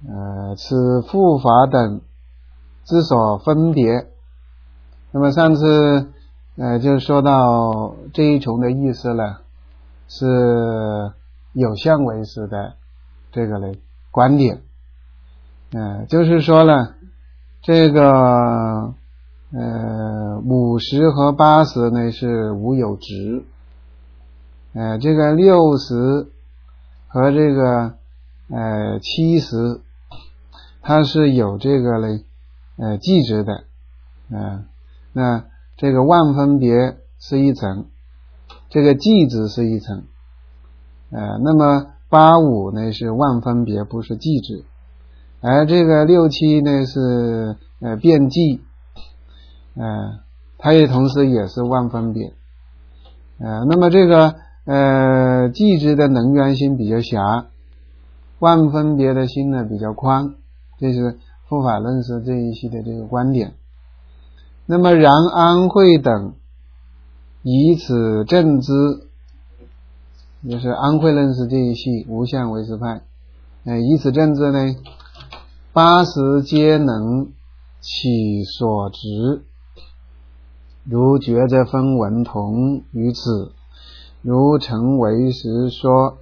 此复法等之所分别。那么上次就说到这一重的意思了，是有相为实的这个观点。就是说了这个50和80呢是无有执，这个60和这个70它是有这个记执的。那这个万分别是一层，这个记执是一层。那么85呢是万分别，不是记执。而这个67呢是变记，它也同时也是万分别。那么这个记执的能源心比较狭，万分别的心呢比较宽，这是复法论师这一系的这个观点。那么然安慧等以此证之，就是安慧论师这一系无相唯识派，以此证之呢，80皆能起所执，如觉者分文同于此，如成唯识说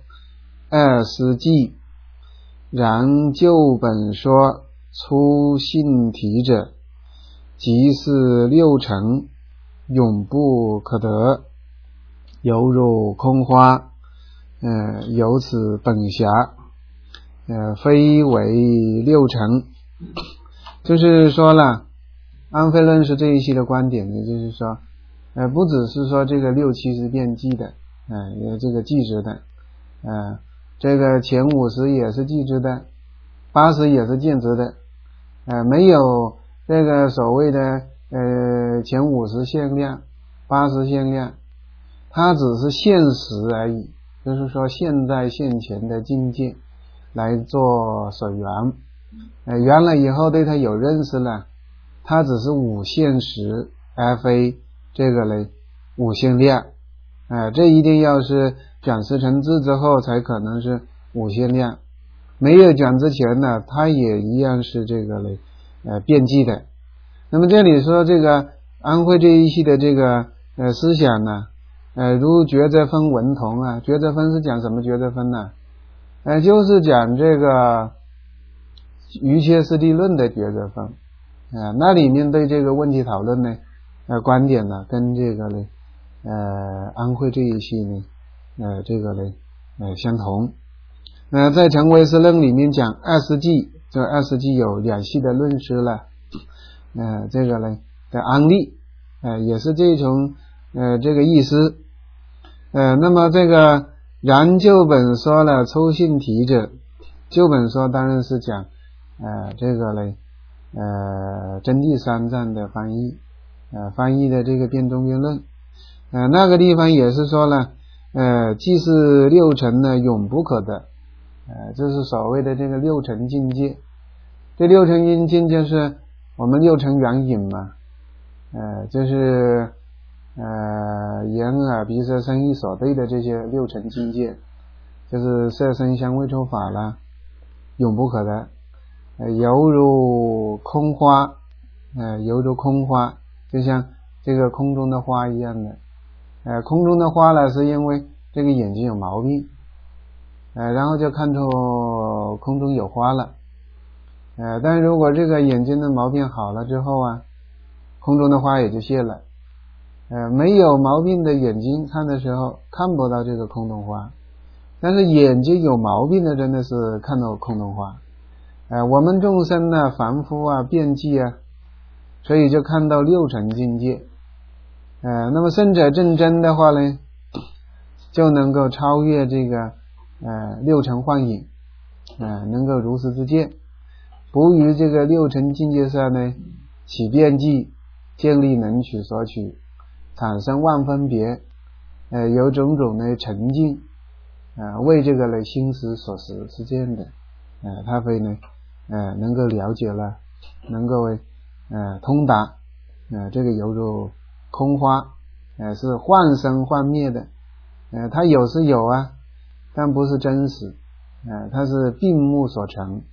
20记，然就本说出信体者，即是6成永不可得，犹如空花，由此本狭，非为6成。就是说了安慧论师这一系的观点呢，就是说不只是说这个67是变记的，也这个记执的，这个前50也是记执的，80也是见执的，没有这个所谓的前50限量80限量，它只是现实而已，就是说现在现前的境界来做所缘，缘了以后对它有认识了，它只是无现实而非这个无限量，这一定要是转识成智之后才可能是无限量，没有转之前呢它也一样是这个变记的。那么这里说这个安慧这一系的这个思想呢，如觉者分文同啊，觉者分是讲什么觉者分呢？就是讲这个瑜伽师地论的觉者分，那里面对这个问题讨论呢，观点呢跟这个安慧这一系呢，这个相同。在成唯识论里面讲20记，这20记有2系的论师了，这个的安立，也是这种这个意思。那么这个然就本说了抽信体者，就本说当然是讲这个真谛三藏的翻译，翻译的这个辩中辩论，那个地方也是说了既是6成呢永不可得，这是所谓的这个6成境界。这6成境界是我们6成缘引嘛，就是眼耳鼻舌身意所对的这些6成境界，就是色声香味触法啦，永不可得，犹如空花，犹如空花，就像这个空中的花一样的。空中的花呢是因为这个眼睛有毛病，然后就看出空中有花了，但如果这个眼睛的毛病好了之后啊，空中的花也就谢了。没有毛病的眼睛看的时候看不到这个空中花，但是眼睛有毛病的真的是看到空中花。我们众生呢凡夫啊变记啊，所以就看到6成境界。那么圣者正真的话呢，就能够超越这个6成幻影，能够如实之见，不于这个6成境界上呢起变记，建立能取所取，产生万分别，有种种的沉静，为这个心识所实，是这样的。他会呢能够了解了，能够通达，这个犹如空花，是幻生幻灭的，它有是有啊，但不是真实，它是病目所成，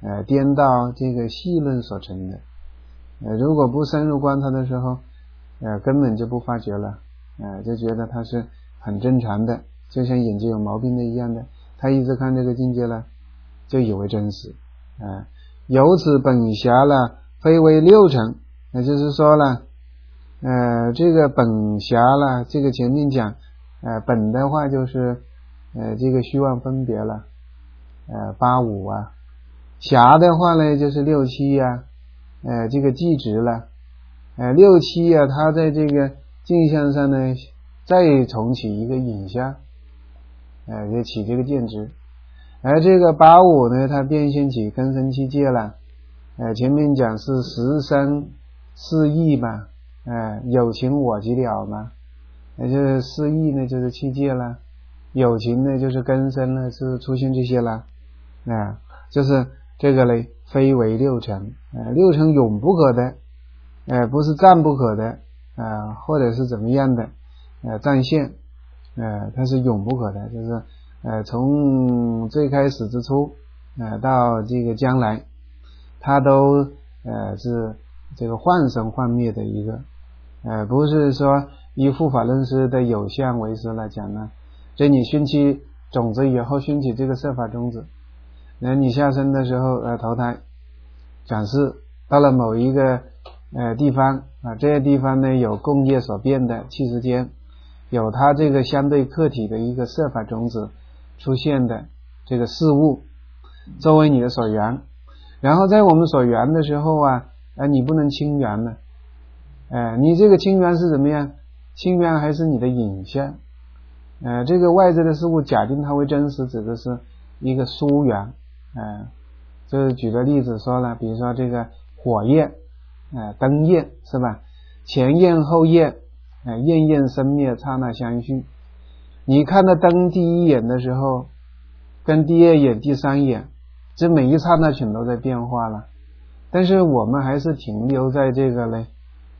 颠倒这个细论所成的。如果不深入观察的时候，根本就不发觉了，就觉得它是很正常的，就像眼睛有毛病的一样的，他一直看这个境界了，就以为真实。由此本暇了，非为六尘，那就是说了，这个本暇了，这个前面讲，本的话就是这个虚妄分别了，八五啊，暇的话呢就是六七啊，这个寂值了，六七啊，它在这个镜像上呢，再重启一个影像，就起这个见值。而这个八五呢，它变现起根生七界了，前面讲是十生四意嘛，有情我即了嘛，就是四意呢就是七界了，有情呢就是根生了，是出现这些了，就是这个呢非为六尘，六尘永不可得，不是暂不可得，或者是怎么样的，暂现，它是永不可得，就是从最开始之初，到这个将来，它都是这个幻生幻灭的一个，不是说以护法论师的有相为师来讲呢，所以你熏起种子以后，熏起这个色法种子，你下生的时候投胎转世到了某一个地方这些地方呢有共业所变的气时间，有它这个相对客体的一个色法种子出现的这个事物作为你的所缘，然后在我们所缘的时候你不能轻缘了，你这个轻缘是怎么样？轻缘还是你的影像，这个外在的事物假定它为真实，指的是一个殊缘，就是举个例子说了，比如说这个火焰，灯焰是吧？前焰后焰，焰焰生灭，刹那相续。你看到灯第一眼的时候，跟第二眼、第三眼，这每一刹那全都在变化了。但是我们还是停留在这个呢，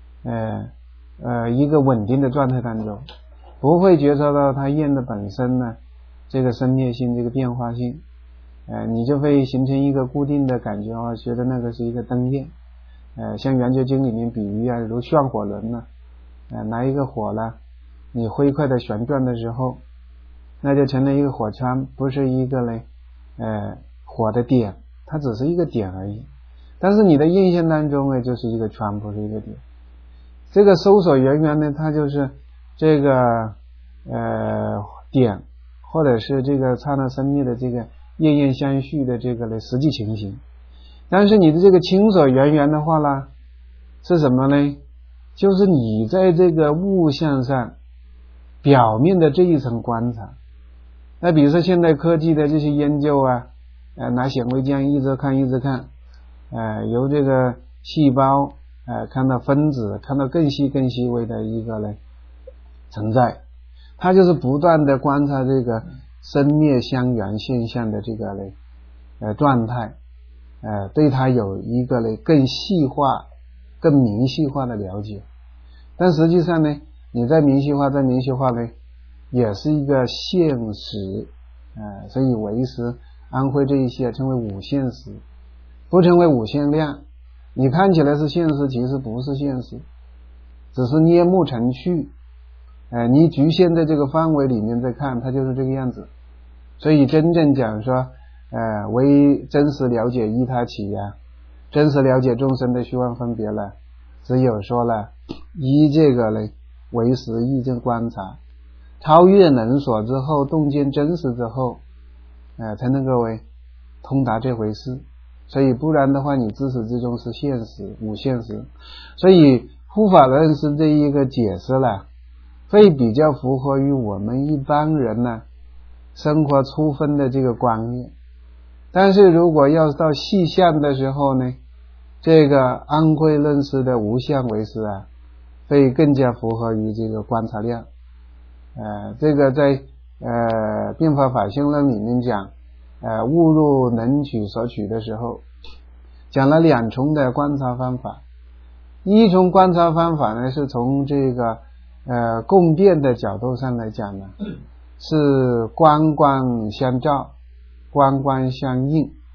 一个稳定的状态当中，不会觉察到它焰的本身呢，这个生灭性、这个变化性，你就会形成一个固定的感觉觉得那个是一个灯焰，像圆觉经里面比喻如旋火轮呢，拿一个火呢，你飞快的旋转的时候，那就成了一个火圈，不是一个呢，火的点，它只是一个点而已。但是你的印象当中呢，就是一个圈，不是一个点。这个搜索圆圆呢，它就是这个点，或者是这个刹那生灭的这个焰焰相续的这个的实际情形。但是你的这个清所圆圆的话呢，是什么呢？就是你在这个物象上表面的这一层观察。那比如说现代科技的这些研究拿显微镜一直看，由这个细胞看到分子，看到更细微的一个呢存在，它就是不断的观察这个生灭相缘现象的这个呢状态，对它有一个呢更细化、更明细化的了解。但实际上呢，你再明细化呢，也是一个现实，所以唯识、安徽这一些称为无现实，不称为无限量。你看起来是现实，其实不是现实，只是捏木成趣，你局限在这个范围里面再看，它就是这个样子。所以真正讲说为真实了解依他起真实了解众生的虚妄分别了，只有说了依这个呢唯识义正观察，超越能所之后，洞见真实之后，才能够通达这回事。所以不然的话，你自始至终是现实无现实。所以护法论师这一个解释了，会比较符合于我们一般人呢生活初分的这个观念。但是如果要到细相的时候呢，这个安徽论师的无相为师会更加符合于这个观察量。这个在变法法性论里面讲误入能取所取的时候，讲了两重的观察方法。一重观察方法呢，是从这个共变的角度上来讲呢，是观相照，观相应。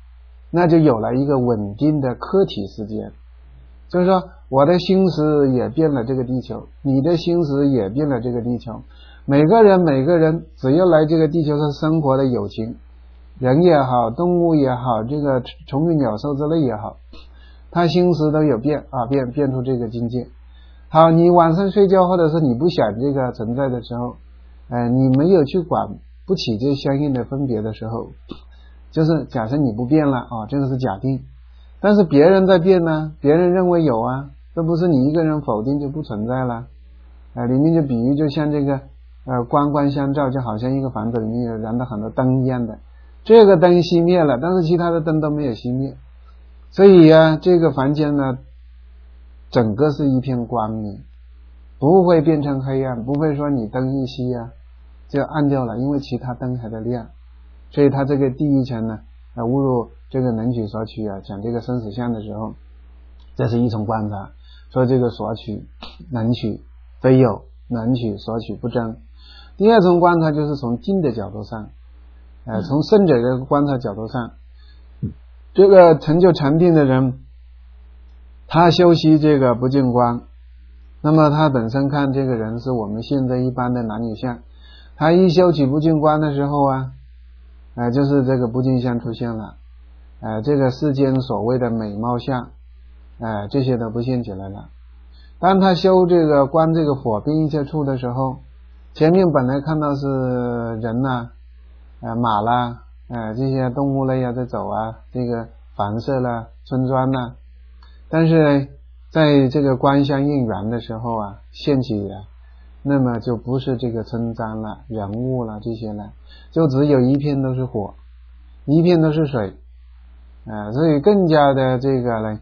那就有了一个稳定的客体时间。就是说我的心识也变了这个地球，你的心识也变了这个地球，每个人只要来这个地球上生活的有情，人也好，动物也好，这个虫鱼鸟兽之类也好，他心识都有变变出这个境界。好，你晚上睡觉或者是你不想这个存在的时候，你没有去管不起这相应的分别的时候，就是假设你不变了这个是假定，但是别人在变呢，别人认为有啊，这不是你一个人否定就不存在了。里面就比喻就像这个光光相照，就好像一个房子里面有燃了很多灯一样的，这个灯熄灭了，但是其他的灯都没有熄灭，所以这个房间呢整个是一片光明，不会变成黑暗，不会说你灯一熄就暗掉了，因为其他灯还在亮。所以它这个第一层呢误入这个能取所取讲这个生死相的时候，这是一种观察，说这个所取能取非有，能取所取不争。第二种观察就是从静的角度上从圣者的观察角度上，这个成就禅定的人，他修习这个不净观，那么他本身看这个人是我们现在一般的男女相，他一修起不净观的时候就是这个不净相出现了，这个世间所谓的美貌相这些都不现起来了。当他修这个观这个火并一切处的时候，前面本来看到是人马啦这些动物类在走这个房舍啦村庄啦，但是在这个观相应缘的时候现起那么就不是这个村庄了，人物了这些了，就只有一片都是火，一片都是水所以更加的这个呢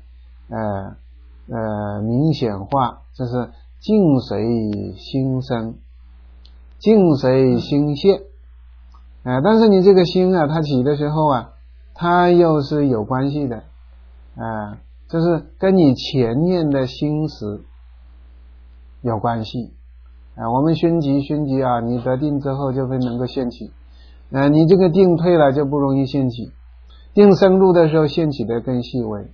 明显化，就是境随心生，境随心现但是你这个心它起的时候它又是有关系的就是跟你前面的心识有关系我们熏集你得定之后就会能够现起你这个定退了就不容易现起，定深入的时候现起的更细微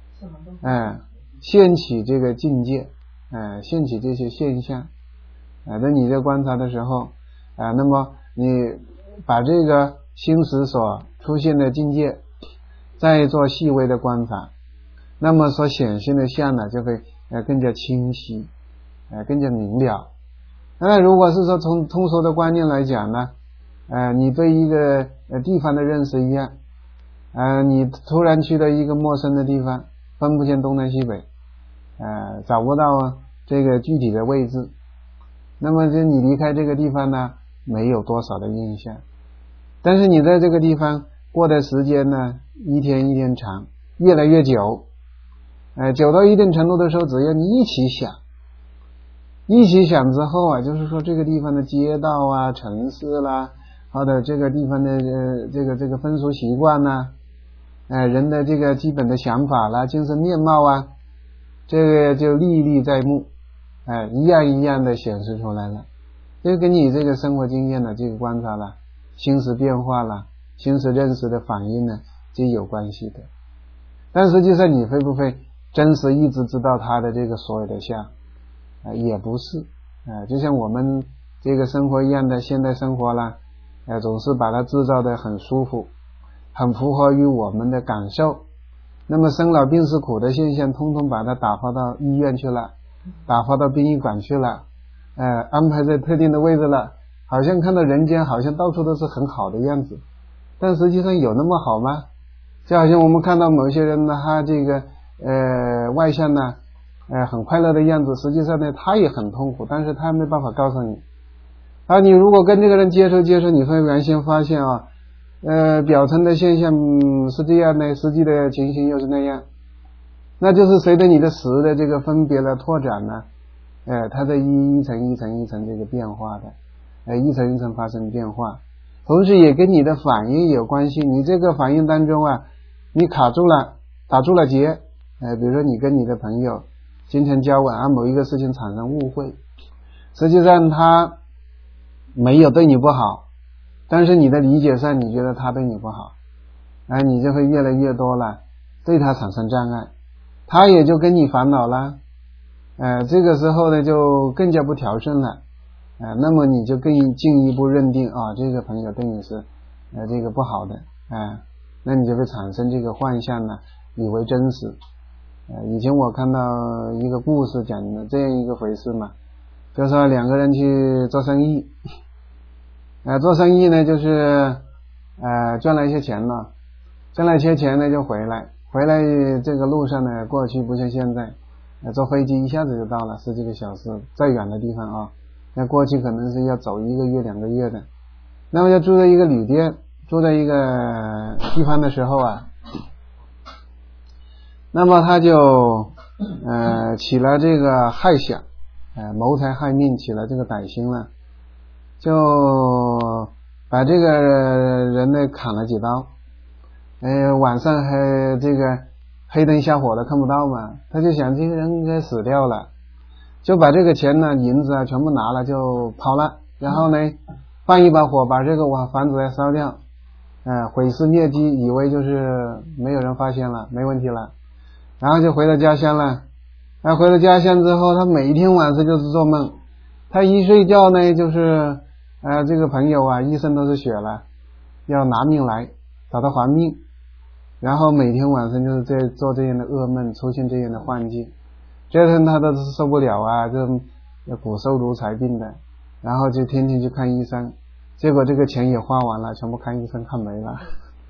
现起这个境界现起这些现象在你在观察的时候那么你把这个心识所出现的境界再做细微的观察，那么所显现的相呢就会更加清晰更加明了。那如果是说从通俗的观念来讲呢你对一个地方的认识一样你突然去到一个陌生的地方，分不清东南西北找不到这个具体的位置，那么就你离开这个地方呢没有多少的印象，但是你在这个地方过的时间呢一天一天长，越来越久久到一定程度的时候，只要你一起想之后就是说这个地方的街道城市啦，或者这个地方的这个风俗习惯人的这个基本的想法啦，精神面貌这个就历历在目一样一样的显示出来了，就跟你这个生活经验的这个观察了，心识变化了，心识认识的反应呢就有关系的。但实际上你会不会真实一直知道它的这个所有的相也不是就像我们这个生活一样的现代生活啦总是把它制造的很舒服，很符合于我们的感受，那么生老病死苦的现象通通把它打发到医院去了，打发到殡仪馆去了安排在特定的位置了，好像看到人间好像到处都是很好的样子，但实际上有那么好吗？就好像我们看到某些人呢他这个外向呢很快乐的样子，实际上呢他也很痛苦，但是他没办法告诉你你如果跟这个人接触，你会原先发现表层的现象是这样的，实际的情形又是那样，那就是随着你的识的这个分别的拓展呢它在一层一层一层这个变化的一层一层发生变化，同时也跟你的反应有关系，你这个反应当中你卡住了，打住了结比如说你跟你的朋友经常交往某一个事情产生误会，实际上他没有对你不好，但是你的理解上你觉得他对你不好你就会越来越多了，对他产生障碍，他也就跟你烦恼了，这个时候呢就更加不调顺了，那么你就更进一步认定这个朋友对你是这个不好的，那你就会产生这个幻象呢，以为真实。以前我看到一个故事讲的这样一个回事嘛，就说两个人去做生意，做生意呢就是赚了一些钱了，赚了一些钱呢就回来这个路上呢，过去不像现在坐飞机一下子就到了10几个小时，再远的地方那过去可能是要走1个月2个月的。那么就住在一个旅店，住在一个地方的时候那么他就起了这个害想，谋财害命，起了这个歹心了，就把这个人呢砍了几刀，晚上还这个黑灯瞎火的看不到嘛，他就想这个人应该死掉了，就把这个钱呢银子全部拿了就跑了，然后呢放一把火把这个房子烧掉，毁尸灭迹，以为就是没有人发现了，没问题了，然后就回到家乡了。回到家乡之后，他每天晚上就是做梦，他一睡觉呢就是这个朋友一身都是血了，要拿命来找他还命，然后每天晚上就是在做这样的噩梦，出现这样的幻境，这阵他都是受不了就骨瘦如柴病的，然后就天天去看医生，结果这个钱也花完了，全部看医生看没了。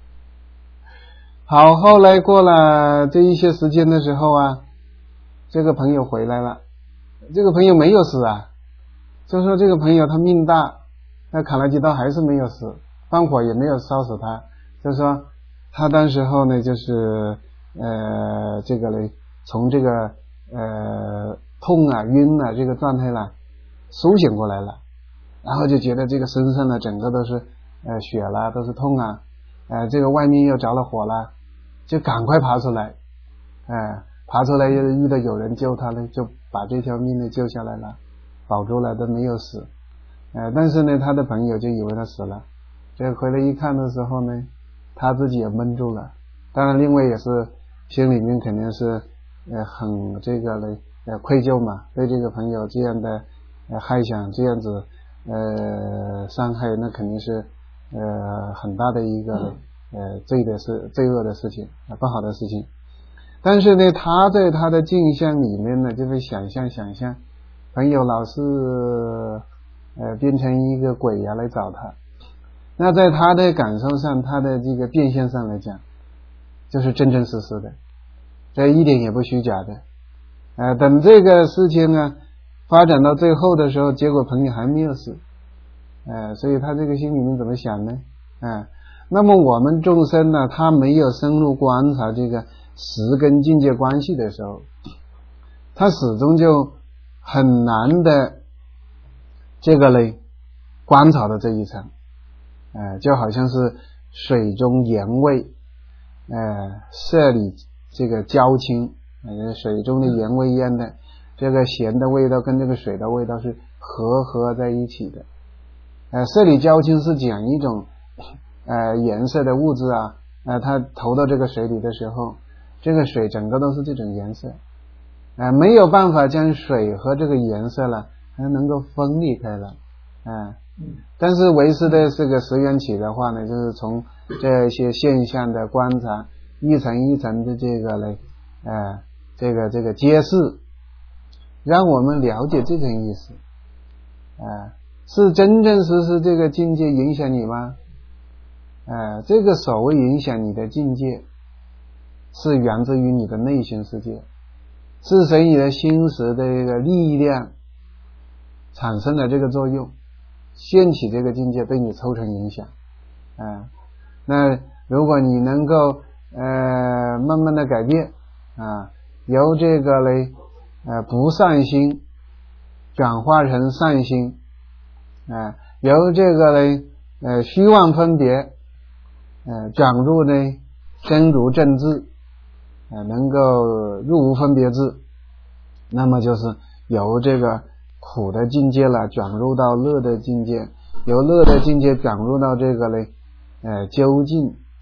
好，后来过了这一些时间的时候这个朋友回来了，这个朋友没有死就说这个朋友他命大，砍了几刀还是没有死，放火也没有烧死他，就说他当时候呢就是这个呢从这个痛晕这个状态苏醒过来了，然后就觉得这个身上呢整个都是血了，都是痛这个外面又着了火了，就赶快爬出来，爬出来又遇到有人救他呢，就把这条命呢救下来了，保住了，都没有死。但是呢他的朋友就以为他死了，这回来一看的时候呢，他自己也闷住了，当然另外也是心里面肯定是很这个呢愧疚嘛，对这个朋友这样的害想，这样子伤害，那肯定是很大的一个罪恶的事情，不好的事情。但是呢他在他的镜像里面呢就会想象朋友老是变成一个鬼来找他，那在他的感受上，他的这个变现上来讲就是真真实实的，这一点也不虚假的。等这个事情发展到最后的时候，结果朋友还没有死，所以他这个心里面怎么想呢？那么我们众生呢，他没有深入观察这个识跟境界关系的时候，他始终就很难的这个呢观察的这一层，就好像是水中盐味，色里这个交清，水中的盐味一样的，这个咸的味道跟这个水的味道是合在一起的。色里交清是讲一种颜色的物质它投到这个水里的时候，这个水整个都是这种颜色，没有办法将水和这个颜色还能够分离开了，但是唯识的这个识缘起的话呢，就是从这些现象的观察，一层一层的这个呢这个揭示，让我们了解这层意思，是真正实这个境界影响你吗？这个所谓影响你的境界，是源自于你的内心世界，是随你的心识的这个力量产生的这个作用，掀起这个境界对你构成影响。那如果你能够慢慢的改变由这个呢不善心转化成善心，由这个呢虚妄分别转入呢真如正智，能够入无分别智，那么就是由这个苦的境界转入到乐的境界，由乐的境界转入到这个呢究竟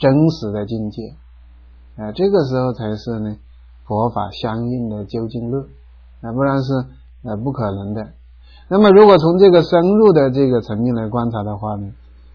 真实的境界，这个时候才是呢佛法相应的究竟乐，不然是不可能的。那么如果从这个深入的这个层面来观察的话呢，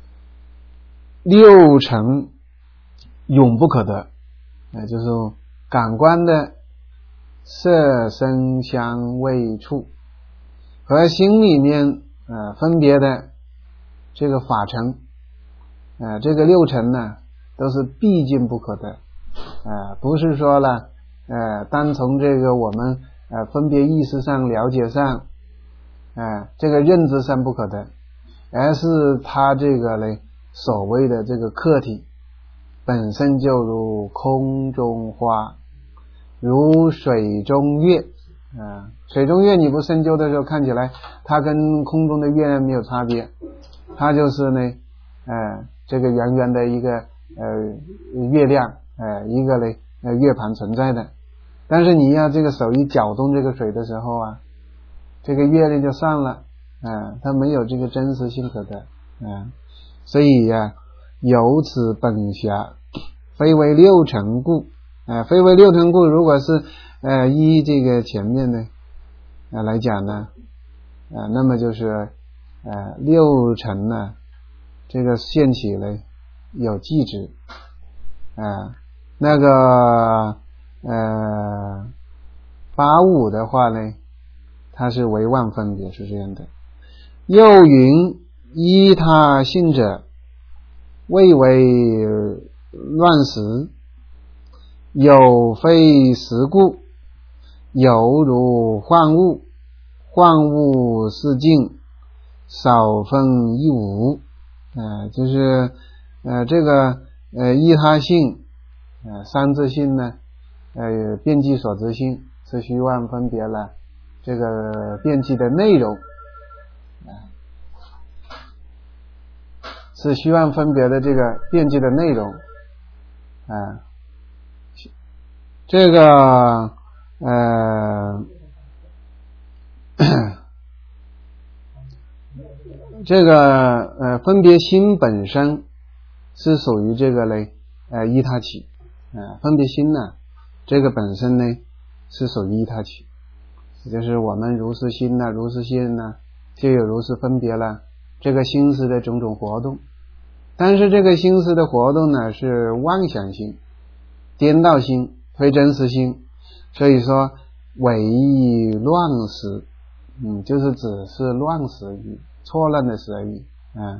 六尘永不可得，就是感官的色声香味触和心里面分别的这个法尘，这个六尘呢都是毕竟不可得，不是说了单从这个我们分别意识上了解上这个认知上不可得，而是它这个呢所谓的这个客体本身就如空中花，如水中月，水中月你不深究的时候看起来它跟空中的月亮没有差别，它就是呢这个圆圆的一个月亮，一个呢月盘存在的，但是你要这个手一搅动这个水的时候啊，这个月亮就散了，它没有这个真实性可得，所以由此本暇非为六尘故，非为六尘故，如果是依这个前面呢来讲呢，那么就是六尘呢这个现起呢有寂止，那个八五的话呢它是为万分别，是这样的。又云依他性者谓为乱实，有非实故，犹如幻物，幻物是净，少分一无，就是这个依他性三自性呢遍计所知性是虚妄分别了这个遍计的内容，是虚妄分别的这个遍计的内容，这个这个分别心本身是属于这个呢依他起，分别心呢这个本身呢是属于依他起，也就是我们如是心呢如是现呢就有如是分别了这个心识的种种活动，但是这个心识的活动呢是妄想心、颠倒心、非真实心，所以说为乱实，就是只是乱实而已，错乱的实而已，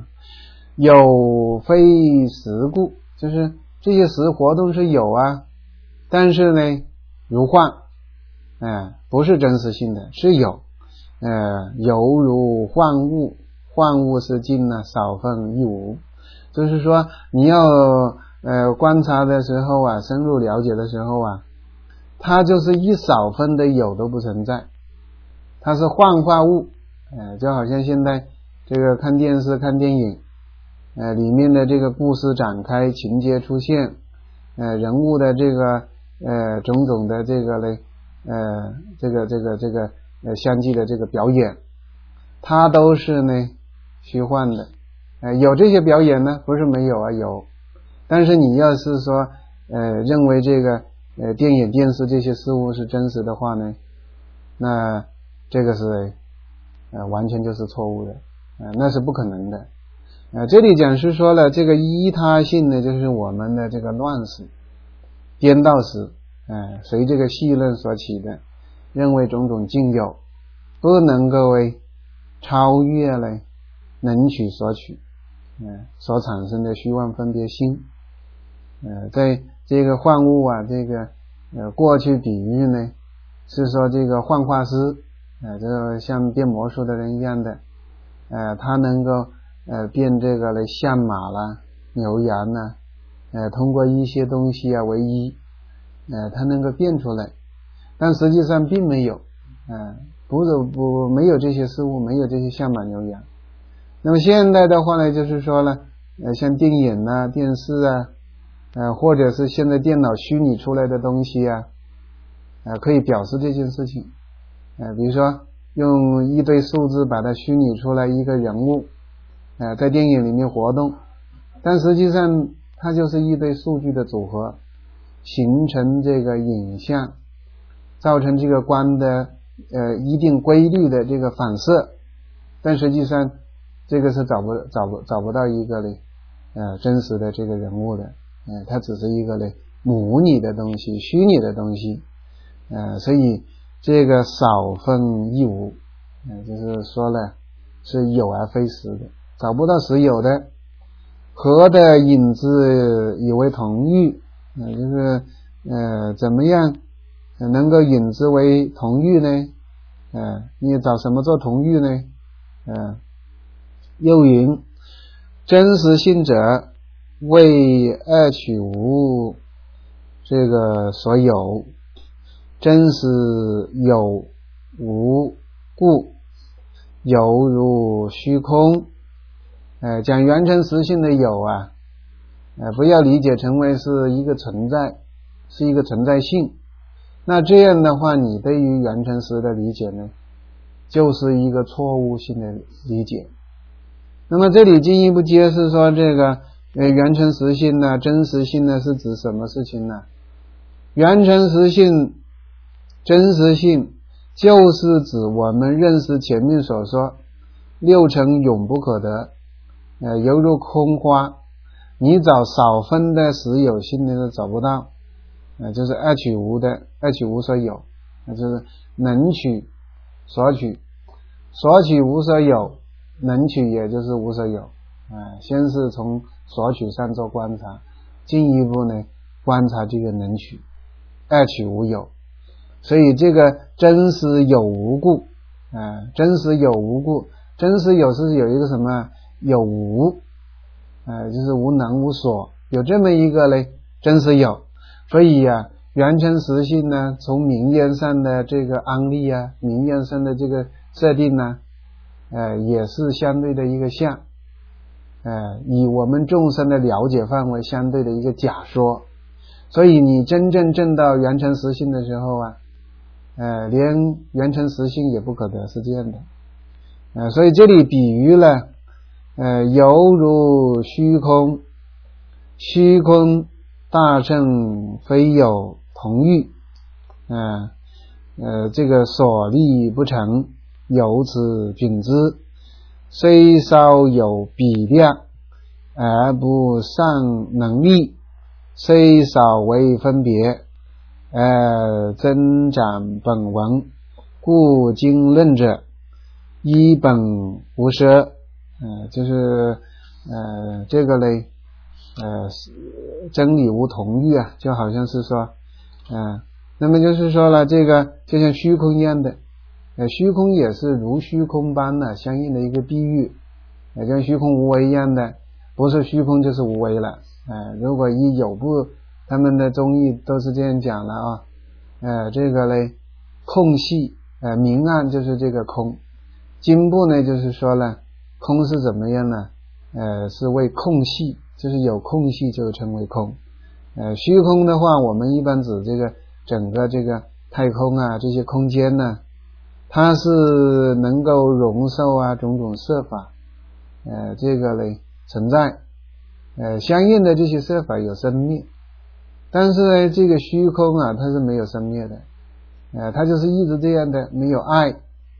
有非实故，就是这些实活动是有但是呢如幻，不是真实性的，是有，犹如幻物，幻物是净呢，少分一无，就是说你要观察的时候深入了解的时候它就是一少分的有都不存在，它是幻化物，就好像现在这个看电视看电影，里面的这个故事展开，情节出现，人物的这个种种的这个呢这个相继的这个表演，它都是呢虚幻的，有这些表演呢不是没有有，但是你要是说认为这个电影电视这些事物是真实的话呢，那这个是完全就是错误的，那是不可能的。这里讲是说了这个依他性呢就是我们的这个乱实、颠倒实，随这个细论所起的，认为种种境有不能够为超越了能取所取，所产生的虚妄分别心，在这个幻物这个过去比喻呢是说这个幻化师，这个像变魔术的人一样的，他能够变这个象马啦、牛羊啦，通过一些东西为一，他能够变出来，但实际上并没有，没有这些事物，没有这些象马牛羊。那么现代的话呢，就是说了，像电影电视或者是现在电脑虚拟出来的东西可以表示这件事情，比如说用一堆数字把它虚拟出来一个人物，在电影里面活动，但实际上它就是一堆数据的组合，形成这个影像，造成这个光的一定规律的这个反射，但实际上这个是找不到一个真实的这个人物的，它只是一个模拟的东西，虚拟的东西，所以这个少分亦无，就是说了是有而非实的，找不到实有的。合的引之以为同欲，就是怎么样能够引之为同欲呢？你找什么做同欲呢？又云真实性者为二取无这个所有，真实有无故，有如虚空。讲缘成实性的有啊，不要理解成为是一个存在，是一个存在性。那这样的话，你对于缘成实的理解呢，就是一个错误性的理解。那么这里进一步揭示说，这个缘成实性呢，真实性呢是指什么事情呢？缘成实性、真实性就是指我们认识前面所说六尘永不可得，犹如空花，你找少分的实有性的都找不到，就是二取无的，二取无所有，就是能取所取，所取无所有，能取也就是无所有，先是从所取上做观察，进一步呢观察这个能取，二取无有，所以这个真实有无故，真实有无故，真实有是有一个什么有无，就是无能无所，有这么一个真实有。所以缘成实性呢，从名言上的这个安立啊，名言上的这个设定呢，也是相对的一个相，以我们众生的了解范围相对的一个假说。所以你真正证到缘成实性的时候连缘成实性也不可得，是这样的。所以这里比喻了犹如虚空，虚空大乘非有同欲，这个所立不成，由此品之，虽稍有比量而不上能力，虽少为分别增长本文，故经论者依本无舍，就是这个真理无同欲啊，就好像是说那么就是说了，这个就像虚空一样的，虚空也是如虚空般的相应的一个比喻，像虚空无为一样的，不是虚空就是无为了。如果以有部他们的中义都是这样讲了这个空隙，明暗就是这个空，经部呢就是说了空是怎么样呢？是为空隙，就是有空隙就称为空。虚空的话，我们一般指这个整个这个太空啊，这些空间呢，它是能够容受种种色法，这个存在，相应的这些色法有生灭，但是呢，这个虚空它是没有生灭的，它就是一直这样的，没有爱，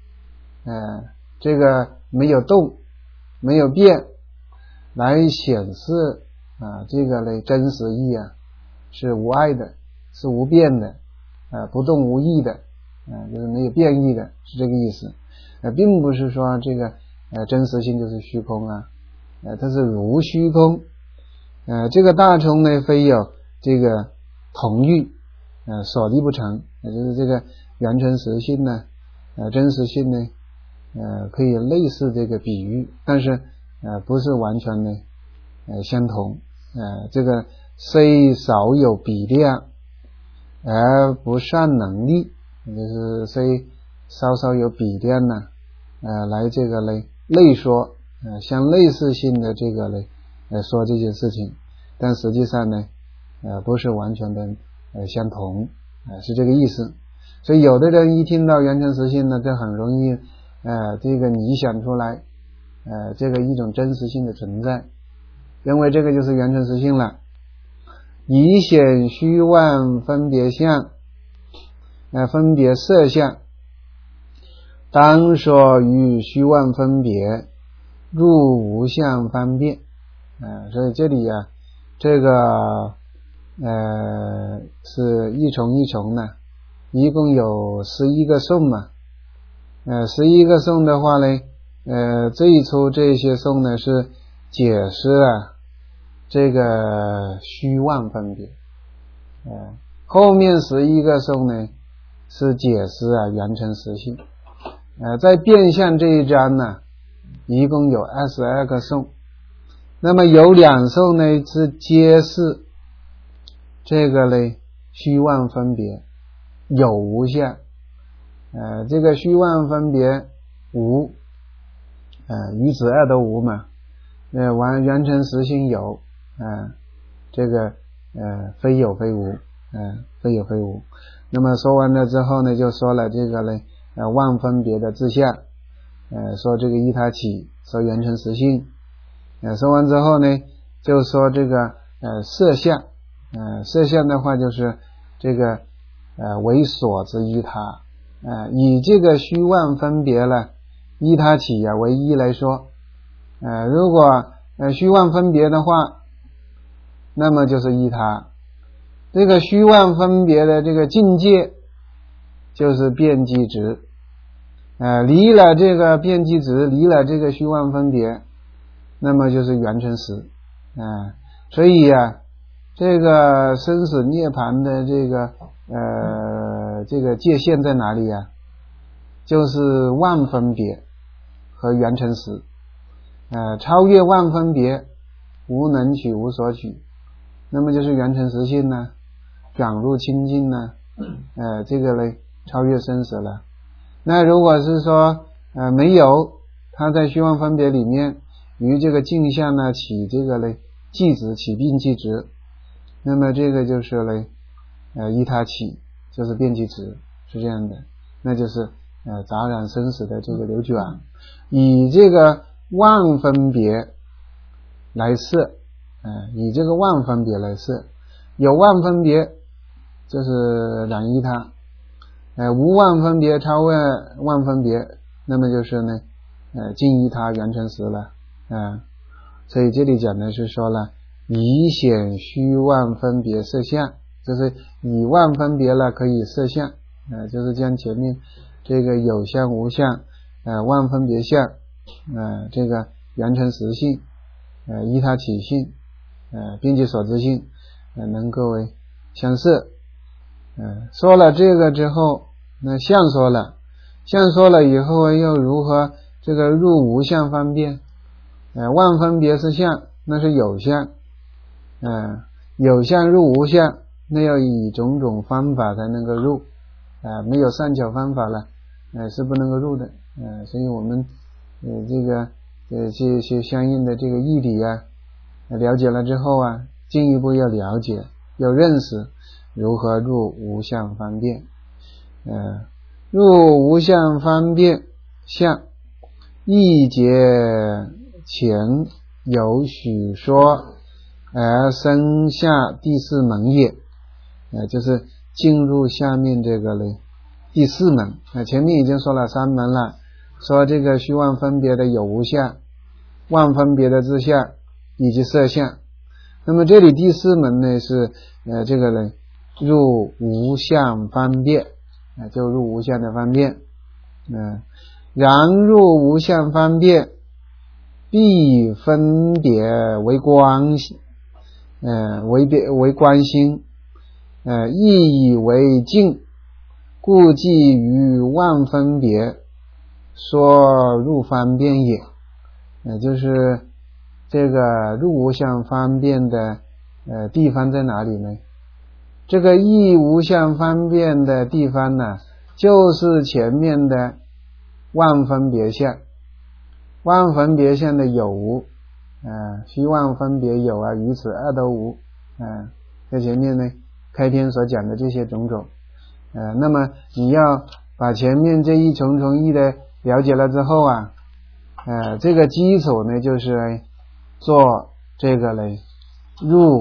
这个没有动，没有变，来显示这个真实义是无爱的，是无变的，不动无异的，就是没有变异的，是这个意思。并不是说这个真实性就是虚空它是如虚空。这个大乘呢非有这个同欲所立不成，也就是这个缘成实性呢真实性呢可以类似这个比喻，但是不是完全呢相同。这个虽少有比量而不善能力，就是虽稍稍有比量呢来这个类说相类似性的这个说这件事情，但实际上呢不是完全的相同，是这个意思。所以有的人一听到缘成实性呢，就很容易这个拟想出来这个一种真实性的存在，认为这个就是缘成实性了， 以显虚妄分别相，分别色相，当说于虚妄分别入无相方便。所以这里啊，这个是一重一重的，一共有11个颂嘛。11个颂的话呢，这一出这些颂呢是解释啊这个虚妄分别，后面11个颂呢是解释啊圆成实性。在变相这一章呢，一共有22个颂。那么有2颂呢是揭示这个呢虚妄分别有无相，这个虚妄分别无，于此二都无嘛，圆成实性有，这个非有非无，非有非无。那么说完了之后呢，就说了这个呢妄分别的自相，说这个依他起，说圆成实性。说完之后呢，就说这个色相，色相的话就是这个为所之依他，以这个虚妄分别了依他起啊为一来说，如果虚妄分别的话，那么就是依他。这个虚妄分别的这个境界就是遍计执，离了这个遍计执，离了这个虚妄分别，那么就是圆成实。所以啊，这个生死涅槃的这个界限在哪里啊？就是妄分别和圆成实。超越妄分别，无能取无所取，那么就是圆成实性呢，转入清净呢，这个呢超越生死了。那如果是说没有，它在虚妄分别里面于这个镜像呢起这个呢计执，起并计执，那么这个就是呢依他起，就是遍计执，是这样的，那就是杂染生死的这个流转，以这个妄分别来摄，以这个妄分别来摄，有妄分别就是染依他，无妄分别超越妄分别，那么就是呢尽依他圆成实了。所以这里讲的是说了以显虚妄分别色相，就是以妄分别了可以色相，就是将前面这个有相无相妄分别相这个圆成实性，依他起性，并且所知性能够为相摄。说了这个之后，那相说了，相说了以后又如何这个入无相方便？妄分别是相，那是有相，有相入无相，那要以种种方法才能够入，没有善巧方法了是不能够入的。所以我们这个去相应的这个义理啊了解了之后啊，进一步要了解要认识如何入无相方便。入无相方便相，义解前有许说而生下第4门也，就是进入下面这个呢第4门。前面已经说了3门了，说这个虚妄分别的有无相，妄分别的自相以及色相。那么这里第4门呢是这个呢入无相方便，就入无相的方便。然入无相方便，必分别为观为观心，亦以为境，故即于妄分别说入方便也。就是这个入无相方便的地方在哪里呢？这个亦无相方便的地方呢，就是前面的妄分别相。妄分别相的有无，虚妄分别有啊，于此二都无，在前面呢开篇所讲的这些种种，那么你要把前面这一重重义的了解了之后啊，这个基础呢就是做这个呢入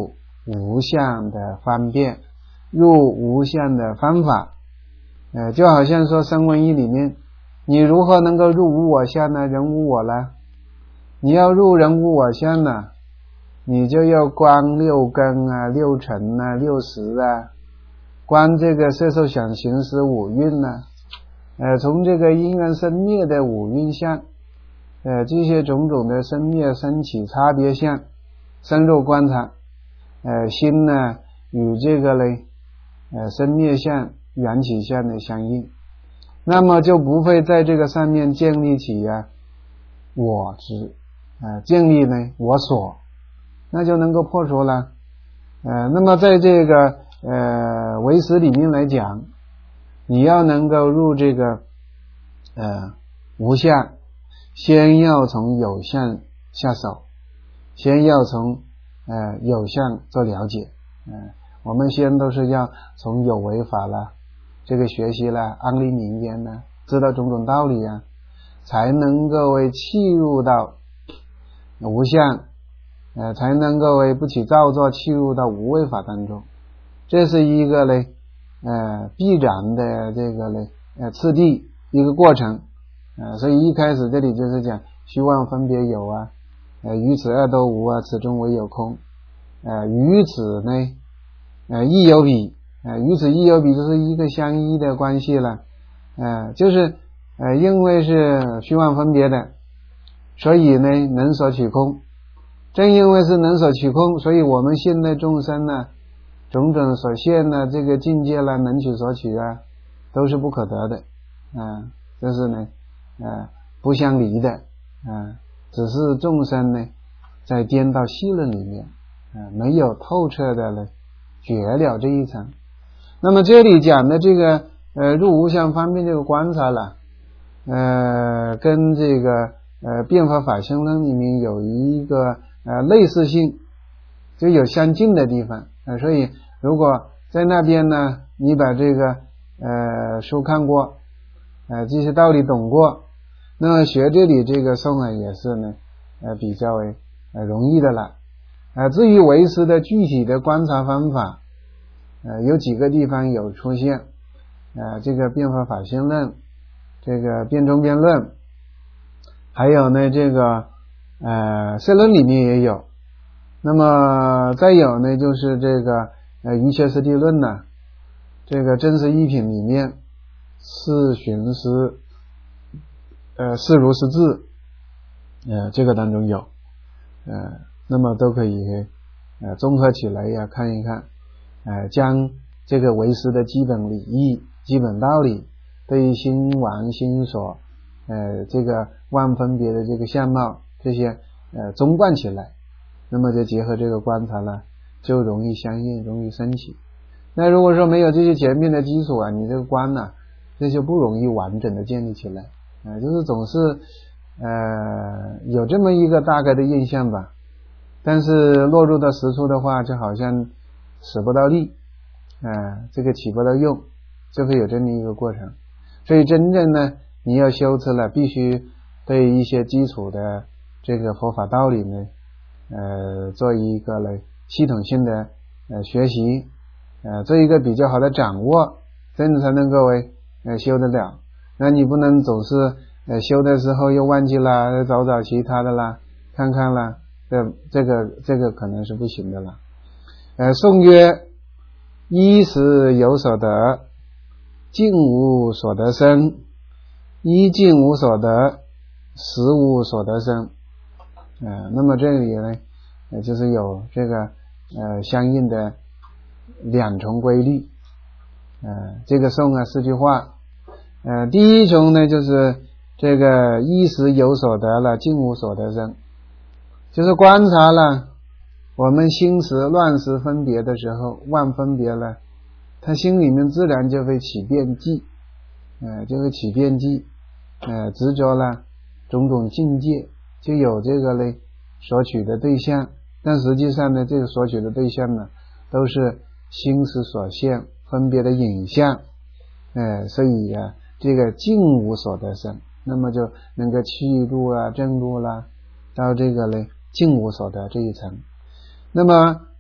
无相的方便，入无相的方法。就好像说声闻义里面，你如何能够入无我相呢？人无我了。你要入人无我相呢，你就要观六根啊、六尘啊、六识啊，观这个色受想行识五蕴啊，从这个因缘生灭的五蕴相，这些种种的生灭生起差别相深入观察，心呢与这个呢生灭相缘起相的相应，那么就不会在这个上面建立起我执，建立呢我所，那就能够破除了。那么在这个唯识里面来讲，你要能够入这个无相，先要从有相下手，先要从有相做了解。我们先都是要从有为法啦，这个学习啦，安立民间啦，知道种种道理啊，才能够契入到无相，才能够不起造作，契入到无为法当中。这是一个呢必然的这个呢次第一个过程。所以一开始这里就是讲虚妄分别有啊，于此二都无啊，此中唯有空。于此呢亦有彼，于此亦有彼，就是一个相依的关系了。就是因为是虚妄分别的，所以呢能所取空。正因为是能所取空，所以我们现在众生呢，种种所现的这个境界啦，能取所取啊，都是不可得的。这是呢不相离的。只是众生呢在颠倒戏论里面没有透彻的呢觉了这一层。那么这里讲的这个入无相方面这个观察了，跟这个变法法性论里面有一个类似性，就有相近的地方。所以如果在那边呢，你把这个书看过，这些道理懂过，那么学这里这个诵也是呢比较容易的了。至于唯识的具体的观察方法，有几个地方有出现，这个变法法性论，这个辩中辩论，还有呢这个色论里面也有。那么再有呢就是这个瑜伽师地论呢，这个真实义品里面是寻思是如是智，这个当中有，那么都可以综合起来呀看一看，将这个唯识的基本理义、基本道理，对于心王心所这个万分别的这个相貌这些综贯起来，那么就结合这个观察了，就容易相应，容易升起。那如果说没有这些前面的基础啊，你这个观呢这就不容易完整的建立起来。就是总是有这么一个大概的印象吧，但是落入到实处的话，就好像使不到力，这个起不到用，就会有这么一个过程。所以真正呢，你要修持了，必须对一些基础的这个佛法道理呢，做一个呢系统性的学习，做一个比较好的掌握，真的才能够修得了。那你不能总是修的时候又忘记了，找其他的啦，看看啦，这个可能是不行的了。颂曰：一时有所得，尽无所得生；一尽无所得，实无所得生。那么这里呢就是有这个相应的两重规律。这个颂4句话。第一重呢就是这个一时有所得了，尽无所得生，就是观察了我们心识乱识分别的时候，妄分别了，他心里面自然就会起辩计，就会起辩计，执着了种种境界，就有这个呢索取的对象，但实际上呢这个索取的对象呢都是心识所现分别的影像，所以这个尽无所得生，那么就能够去入啊正入啦，到这个呢尽无所得这一层。那么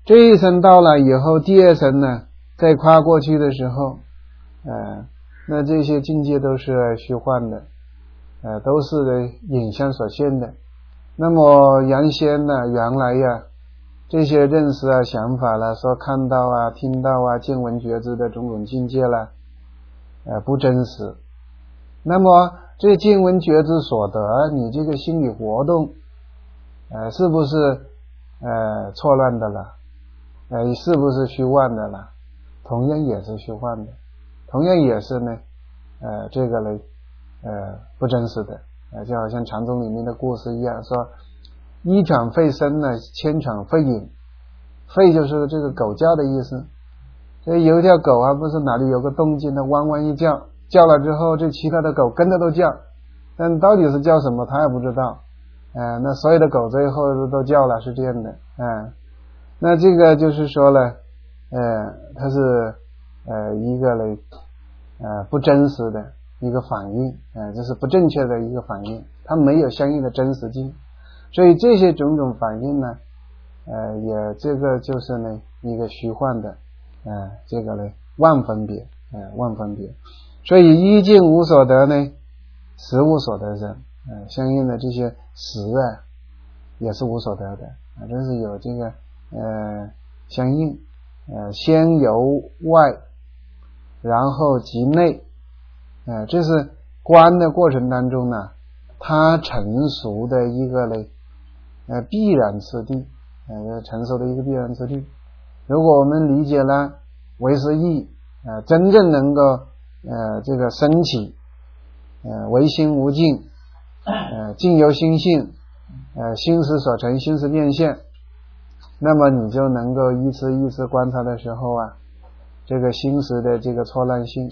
这一生到了以后，第二生呢再跨过去的时候，那这些境界都是虚幻的，都是影像所现的。那么原来呀，这些认识啊、想法啦、所看到啊、听到啊、见闻觉知的种种境界啦，不真实。那么这见闻觉知所得，你这个心理活动，是不是错乱的了？是不是虚幻的了？同样也是虚幻的，同样也是呢，这个呢，不真实的。就好像禅宗里面的故事一样，说一场沸声呢，千场沸饮。沸就是这个狗叫的意思。所以有一条狗啊，不是哪里有个动静的，汪汪一叫，叫了之后，这其他的狗跟着都叫，但到底是叫什么，他也不知道。那所有的狗最后都叫了，是这样的。那这个就是说了，它是一个呢，不真实的一个反应，这是不正确的一个反应，它没有相应的真实性，所以这些种种反应呢，也这个就是呢一个虚幻的，这个呢妄分别，妄分别，所以一境无所得呢，实无所得者，相应的这些实啊也是无所得的，这是有这个相应，先由外，然后及内，这是观的过程当中呢，它成熟的一个呢，必然次第，成熟的一个必然次第。如果我们理解了唯识义，真正能够这个升起，唯心无尽，境由心性，心识所成，心识变现，那么你就能够一次一次观察的时候啊，这个心识的这个错乱性，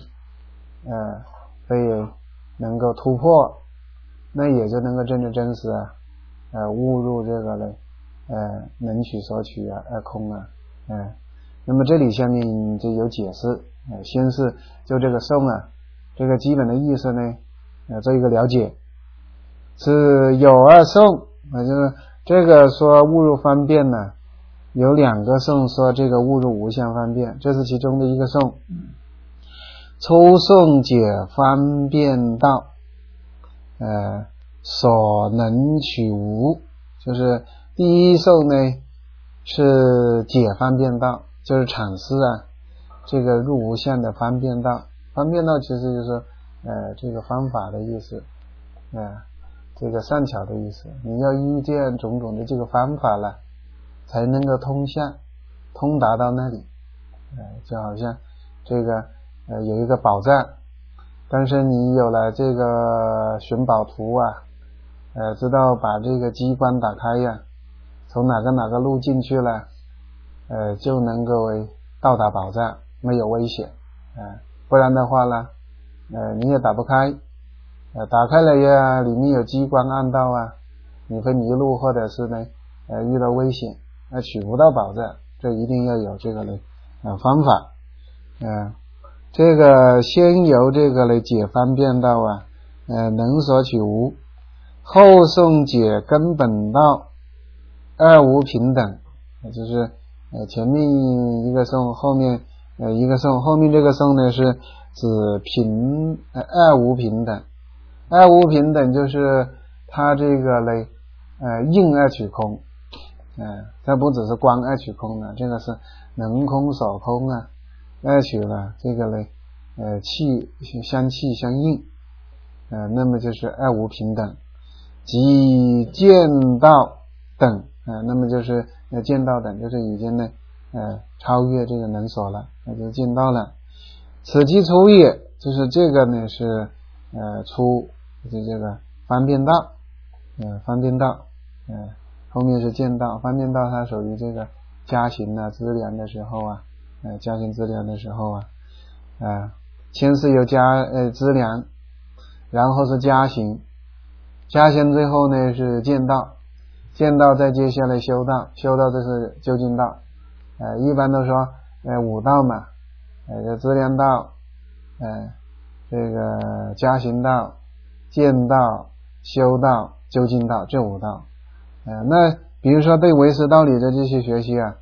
被能够突破，那也就能够证得真实啊，悟入这个呢，能取所取啊，空啊，那么这里下面就有解释，先是就这个颂啊，这个基本的意思呢，做一个了解，是有二颂，就是这个说悟入方便呢，有两个颂说这个悟入无相方便，这是其中的一个颂。初颂解方便道，所能取无，就是第一颂呢是解方便道，就是阐释啊这个入无相的方便道。方便道其实就是这个方法的意思，这个善巧的意思。你要依这样种种的这个方法了，才能够通向通达到那里。就好像这个有一个宝藏，但是你有了这个寻宝图啊，知道把这个机关打开呀，从哪个路进去了，就能够到达宝藏，没有危险，不然的话呢，你也打不开，打开了呀，里面有机关暗道啊，你会迷路，或者是呢遇到危险，取不到宝藏，这一定要有这个呢方法，这个先由这个呢解方便道啊，能所取无，后颂解根本道，二无平等，就是前面一个颂，后面一个颂，后面这个颂呢是指二无平等。二无平等就是它这个呢应二取空，它不只是观二取空了，这个是能空所空啊，二取了这个呢气相应，那么就是二无平等，即见道等，那么就是见道等，就是已经呢超越这个能所了，那就是见道了。此即出也，就是这个呢是出，就是这个方便道，方便道，后面是见道。方便道它属于这个加行啊资粮的时候啊，加行资粮的时候啊，先是有资粮，然后是加行，加行最后呢是见道，见道再接下来修道，修道这是究竟道，一般都说五道嘛，资粮道，这个加行道、见道、修道、究竟道，这五道。那比如说对唯识道理的这些学习啊，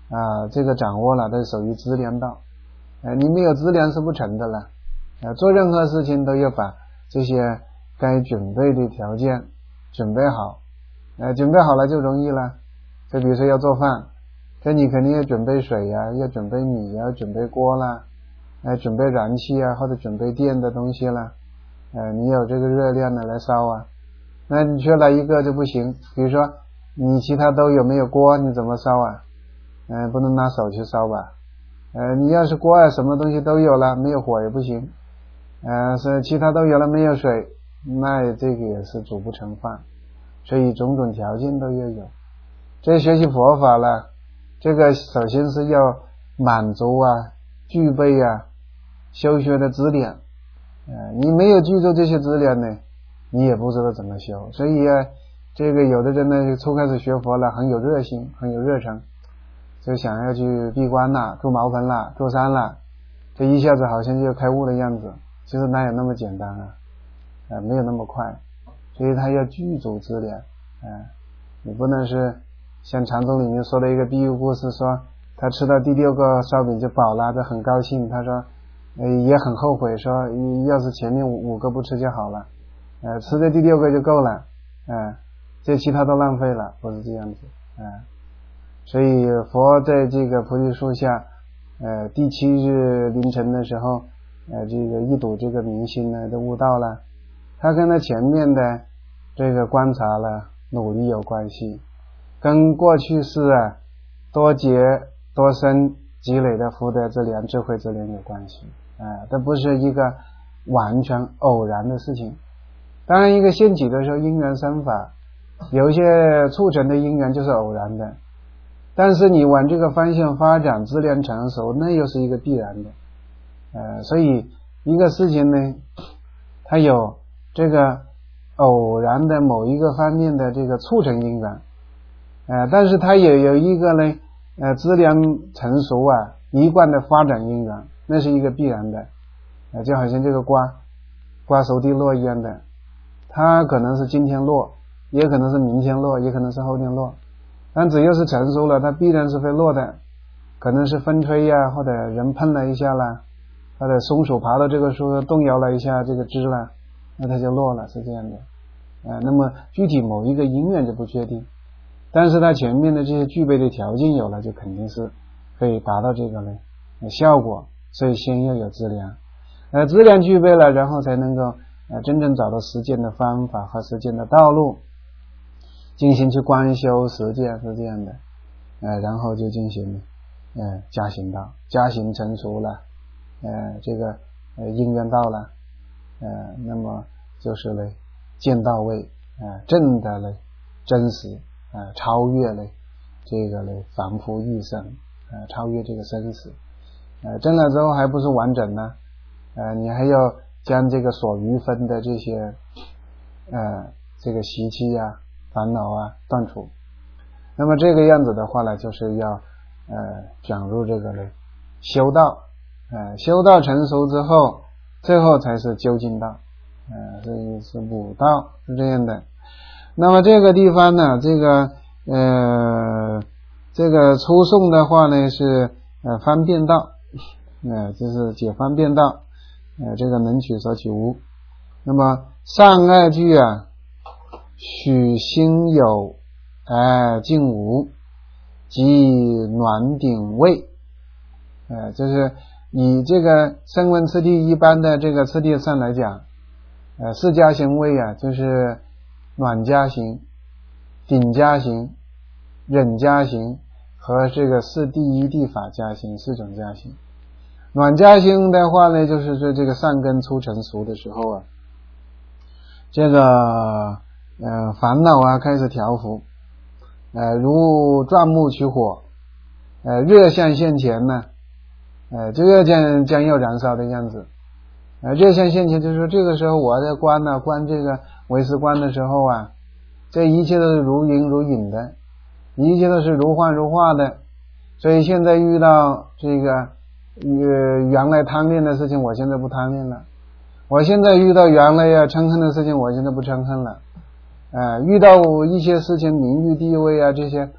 这个掌握了，这属于资粮道。你没有资粮是不成的了。做任何事情都要把这些该准备的条件准备好。准备好了就容易了。就比如说要做饭，这你肯定要准备水啊，要准备米啊，准备锅啦，准备燃气啊，或者准备电的东西啦。你有这个热量的来烧啊。那你缺了一个就不行。比如说你其他都有没有锅，你怎么烧啊？不能拿手去烧吧。你要是锅啊什么东西都有了，没有火也不行。是其他都有了，没有水，那这个也是煮不成饭。所以种种条件都要有。这学习佛法了，这个首先是要满足具备修学的资粮。你没有具足这些资粮呢，你也不知道怎么修。所以这个有的人呢初开始学佛了，很有热心，很有热忱，就想要去闭关了，住茅棚了，住山了，这一下子好像就开悟的样子。其实哪有那么简单没有那么快。所以他要具足资粮。你不能是像禅宗里面说的一个比喻故事，说他吃到第6个烧饼就饱了，就很高兴。他说也很后悔，说要是前面5个不吃就好了。吃这第6个就够了。这其他都浪费了，不是这样子。所以佛在这个菩提树下第7日凌晨的时候这个一睹这个明星呢都悟道了。他跟他前面的这个观察了努力有关系，跟过去世多劫多生积累的福德之粮智慧之粮有关系。这不是一个完全偶然的事情。当然一个兴起的时候因缘生法，有一些促成的因缘就是偶然的，但是你往这个方向发展资粮成熟，那又是一个必然的。所以一个事情呢，它有这个偶然的某一个方面的这个促成因缘，但是它也有一个呢资粮成熟一贯的发展因缘，那是一个必然的。就好像这个瓜熟蒂落一样的，它可能是今天落，也可能是明天落，也可能是后天落，但只要是成熟了，它必然是会落的。可能是风吹或者人碰了一下啦，或者松鼠爬到这个树动摇了一下这个枝了，那它就落了，是这样的。那么具体某一个因缘就不确定，但是它前面的这些具备的条件有了，就肯定是可以达到这个呢效果。所以先要有资粮，资粮具备了，然后才能够真正找到实践的方法和实践的道路，进行去观修实践，是这样的。然后就进行加行道，加行成熟了，这个因缘到了，那么就是呢见到位，正的呢真实，超越了这个呢凡夫一生，超越这个生死。正了之后还不是完整呢，你还要将这个所余分的这些这个习气烦恼断除。那么这个样子的话呢，就是要讲入这个呢修道，修道成熟之后，最后才是究竟道，是悟道，是这样的。那么这个地方呢，这个初诵的话呢是方便道，就是解方便道，这个能取所取无。那么上2句许心有静无即暖顶位，就是以这个声闻次第一般的这个次第上来讲，四加行位就是暖加行、顶加行、忍加行和这个是第一地法加行4种加行。暖加行的话呢，就是说这个善根初成熟的时候这个烦恼开始调伏，如钻木取火，热相现前呢，这个将要燃烧的样子。热相现前就是说这个时候我在观这个唯识观的时候这一切都是如云如影的，一切都是如幻如化的。所以现在遇到这个原来贪恋的事情，我现在不贪恋了；我现在遇到原来嗔恨的事情，我现在不嗔恨了。遇到一些事情，名誉地位这些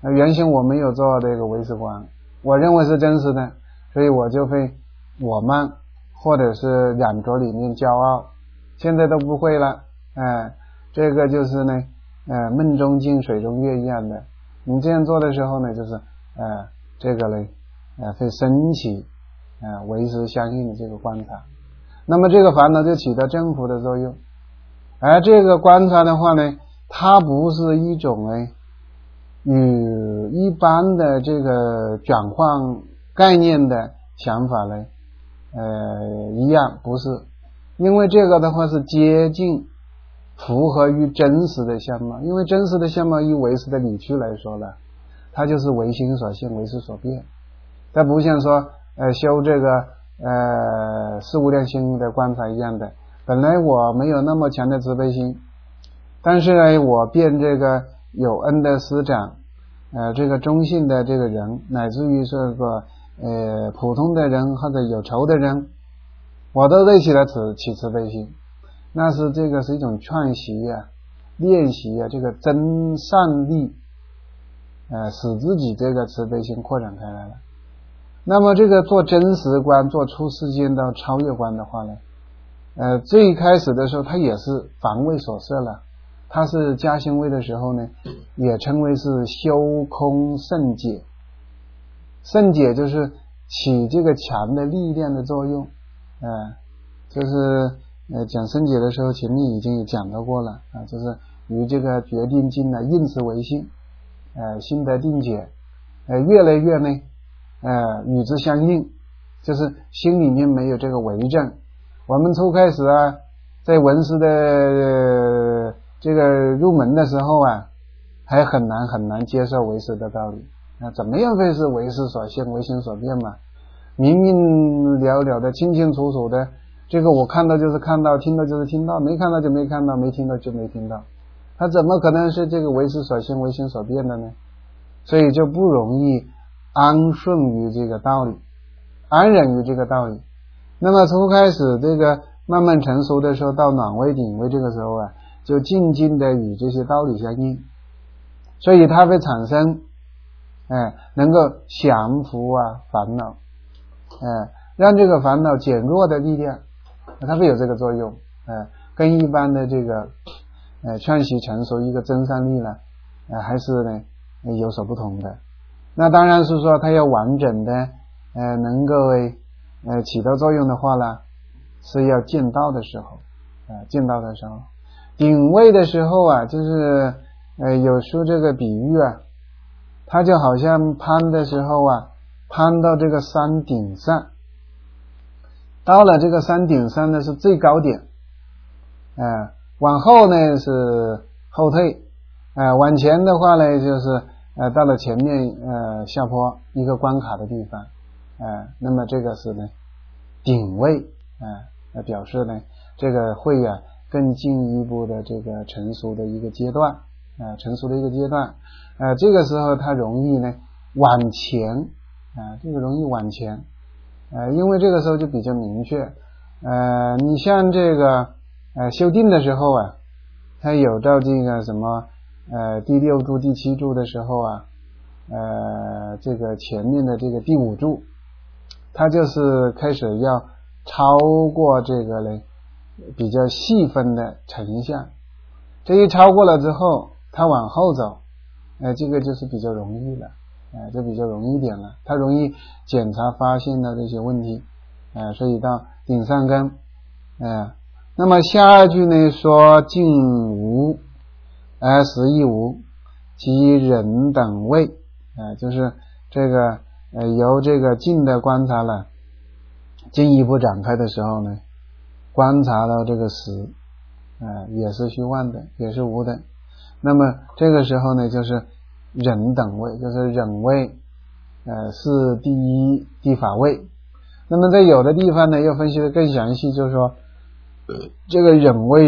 原先我没有做这个唯识观，我认为是真实的，所以我就会我慢或者是染着里面骄傲，现在都不会了。这个就是呢梦中镜水中月一样的，你这样做的时候呢，就是这个呢会升起唯识相应的这个观察，那么这个烦恼就起到正负的作用。而这个观察的话呢，它不是一种与一般的这个转换概念的想法呢一样，不是，因为这个的话是接近符合于真实的相貌，因为真实的相貌以唯识的理屈来说呢，它就是唯心所现，唯识所变，它不像说修这个四无量心的观察一样的，本来我没有那么强的慈悲心，但是呢我变这个有恩的师长这个中性的这个人，乃至于这个普通的人或者有仇的人，我都对起了起慈悲心，那是这个是一种劝习练习这个增善力使自己这个慈悲心扩展开来了。那么这个做真实观，做出世间的超越观的话呢最开始的时候它也是防卫所设了，它是加行位的时候呢也称为是修空圣解，圣解就是起这个强的力量的作用就是讲圣解的时候前面已经讲到过了就是与这个决定境的应时为性心得定解越来越呢与之相应，就是心里面没有这个为证。我们初开始在闻思的这个入门的时候还很难接受唯识的道理怎么样会是唯识所现，唯心所变嘛？明明了了的，清清楚楚的，这个我看到就是看到，听到就是听到，没看到就没看到，没听到就没听到，它怎么可能是这个唯识所现，唯心所变的呢？所以就不容易安顺于这个道理，安忍于这个道理。那么初开始这个慢慢成熟的时候，到暖位顶位这个时候就静静的与这些道理相应，所以它会产生能够降服烦恼让这个烦恼减弱的力量，它会有这个作用跟一般的这个劝习成熟一个增上力呢还是呢有所不同的。那当然是说它要完整的能够起到作用的话呢，是要见道的时候见道的时候，顶位的时候就是有说这个比喻它就好像攀的时候攀到这个山顶上，到了这个山顶上呢是最高点往后呢是后退往前的话呢就是到了前面下坡一个关卡的地方那么这个是呢顶位表示呢这个会更进一步的这个成熟的一个阶段成熟的一个阶段这个时候它容易呢往前这个容易往前因为这个时候就比较明确你像这个修定的时候它有到这个什么第六柱第七柱的时候这个前面的这个第五柱它就是开始要超过这个呢比较细分的成像，这一超过了之后它往后走这个就是比较容易了就比较容易一点了，它容易检查发现的这些问题所以到顶上根那么下二句呢说静无实亦无即人等位就是这个由这个静的观察了进一步展开的时候呢，观察到这个实也是虚幻的，也是无的，那么这个时候呢就是忍等位，就是忍位是第一地法位。那么在有的地方呢又分析的更详细，就是说这个忍位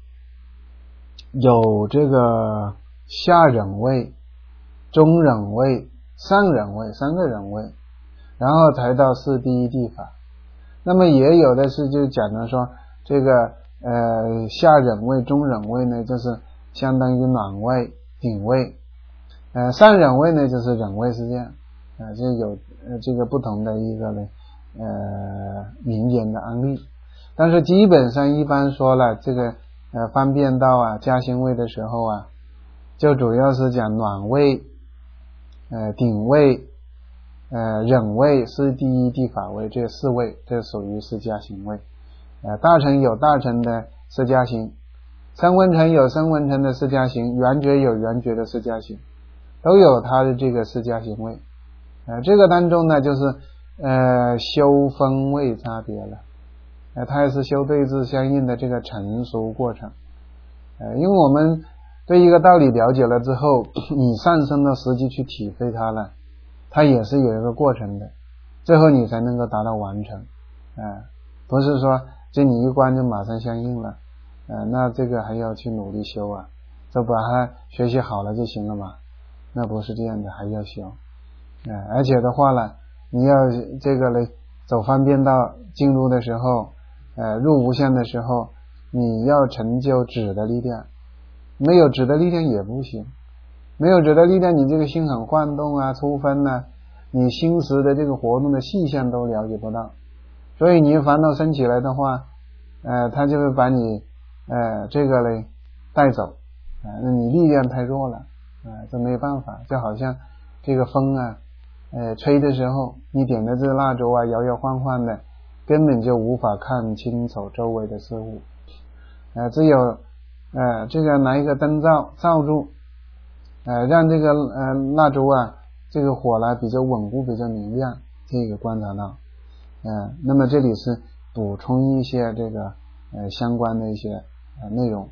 有这个下忍位、中忍位、上忍位三个忍位，然后才到是第一地法。那么也有的是就讲的说这个下忍位、中忍位呢就是相当于暖位、顶位善忍位呢就是忍位是这样，就有这个不同的一个呢民间的案例，但是基本上一般说了这个方便到啊加行位的时候啊，就主要是讲暖位、顶位、忍位、是第一地法位，这四位这属于是加行位。大乘有大乘的是加行，声闻乘有声闻乘的是加行，缘觉有缘觉的是加行，都有它的这个是加行位。这个当中呢就是修分位差别了，它也是修对治相应的这个成熟过程。因为我们对一个道理了解了之后，你上升到实际去体会它了，它也是有一个过程的，最后你才能够达到完成。不是说这你一关就马上相应了，那这个还要去努力修啊，就把它学习好了就行了嘛？那不是这样的，还要修。而且的话呢，你要这个呢走方便道进入的时候，入无相的时候，你要成就止的力量，没有止的力量也不行，没有止的力量，你这个心很晃动啊、出分啊，你心识的这个活动的细项都了解不到，所以你烦恼升起来的话，它就会把你这个呢带走，那你力量太弱了，这没办法，就好像这个风啊，吹的时候，你点的这个蜡烛啊，摇摇晃晃的，根本就无法看清楚周围的事物，只有这个拿一个灯罩罩住，让这个蜡烛啊，这个火呢比较稳固，比较明亮，这个观察到。那么这里是补充一些这个相关的一些内容。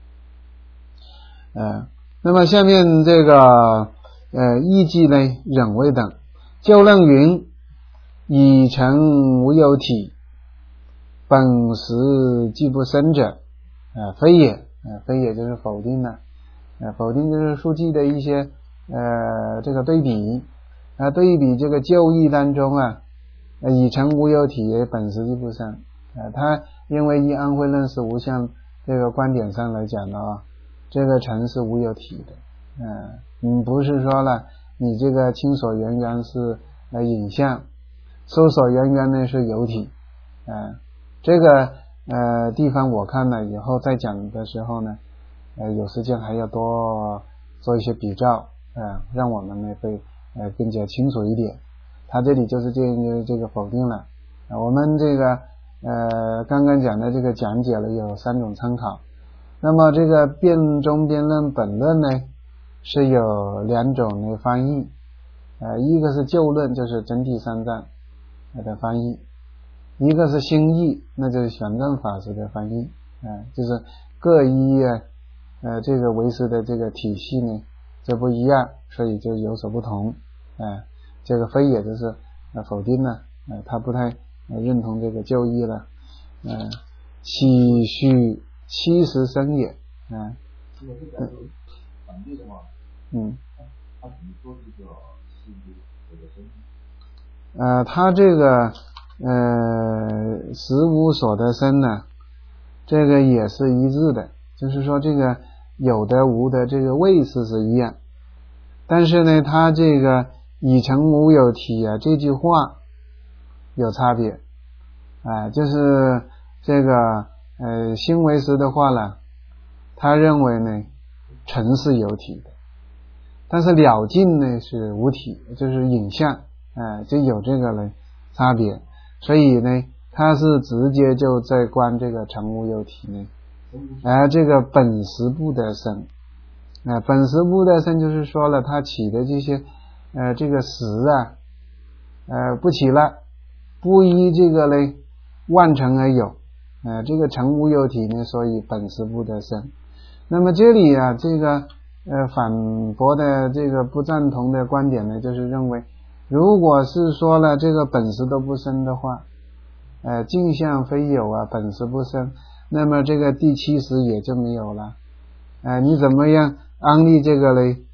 那么下面这个义记呢忍位等，就论云以成无有体，本实既不生者，非也。非也就是否定了，否定就是书记的一些这个对比，对比这个旧义当中啊，以成无有体也本实既不生，他因为以安慧认识无相这个观点上来讲的啊，这个成是无有体的，不是说了你这个亲所缘缘是影像，受所缘缘呢是有体，这个地方我看了以后再讲的时候呢，有时间还要多做一些比较，让我们呢会更加清楚一点。他这里就是这个否定了，我们这个刚刚讲的这个讲解了有3种参考，那么这个辩中辩论本论呢是有2种的翻译，一个是旧论，就是真谛三藏的翻译，一个是新译，那就是玄奘法师的翻译，就是各依这个为师的这个体系呢就不一样，所以就有所不同。这个非也就是否定了，他不太认同这个旧义了。岂须70生也。 这个反对的话，他怎么说这个这个生？ 他这个实无所得生呢，这个也是一致的，就是说这个有的无的这个位置是一样，但是呢他这个以成无有体啊这句话有差别，就是这个新为师的话呢，他认为呢成是有体的，但是了尽呢是无体，就是影像，就有这个呢差别，所以呢他是直接就在观这个成无有体呢，这个本实不得生，本实不得生就是说了他起的这些这个实不起了，不依这个呢万成而有，这个成无有体呢，所以本实不得生。那么这里这个反驳的这个不赞同的观点呢，就是认为如果是说了这个本实都不生的话，镜像非有本实不生，那么这个第70也就没有了，你怎么样安立这个呢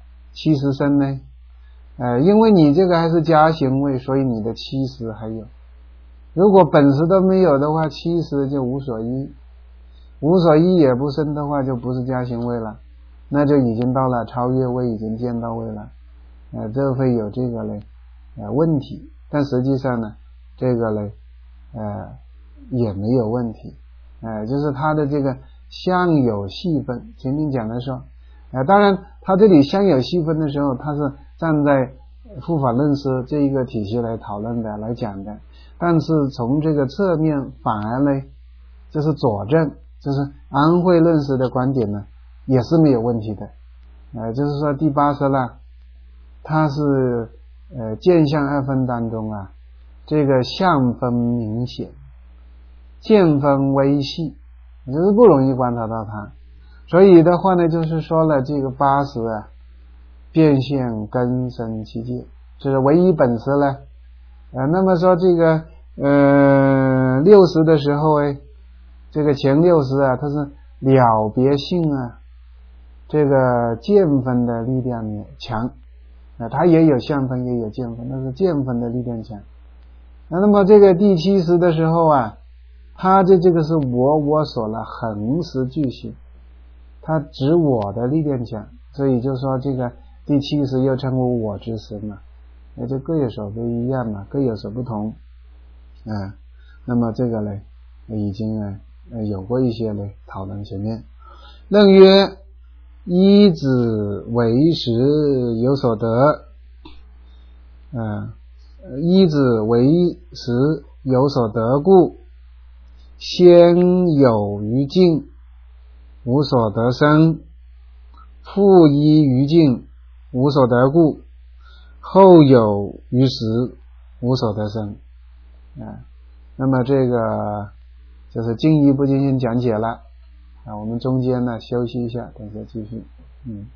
70生呢？因为你这个还是加行位，所以你的70还有，如果本实都没有的话，70就无所依，无所依也不生的话就不是加行位了， 那就已经到了超越位，已经见到位了，这会有这个呢问题。但实际上呢，这个呢也没有问题，就是它的这个相有细分，前面讲的说，当然它这里相有细分的时候，它是站在护法论师这一个体系来讨论的，来讲的，但是从这个侧面反而呢，就是佐证，就是安慧论师的观点呢，也是没有问题的，就是说第八识呢，它是见相二分当中啊，这个相分明显，见分微细，就是不容易观察到它，所以的话呢，就是说了这个八识啊，变现根生其界，就是唯一本识呢，那么说这个六识的时候这个前六识啊，它是了别性啊，这个见分的力量强，它也有相分也有见分，但是见分的力量强。那么这个第七识的时候啊，它这个是我所了，恒实具性，它指我的力量强，所以就说这个第七识又称为我之识嘛，就各有所不一样嘛，各有所不同那么这个呢已经有过一些呢讨论。前面论曰一子为实有所得，一子为实有所得故，先有于境无所得生，复依于境无所得故，后有于实无所得生。那么这个就是进一步进行讲解了，我们中间呢休息一下，等下继续。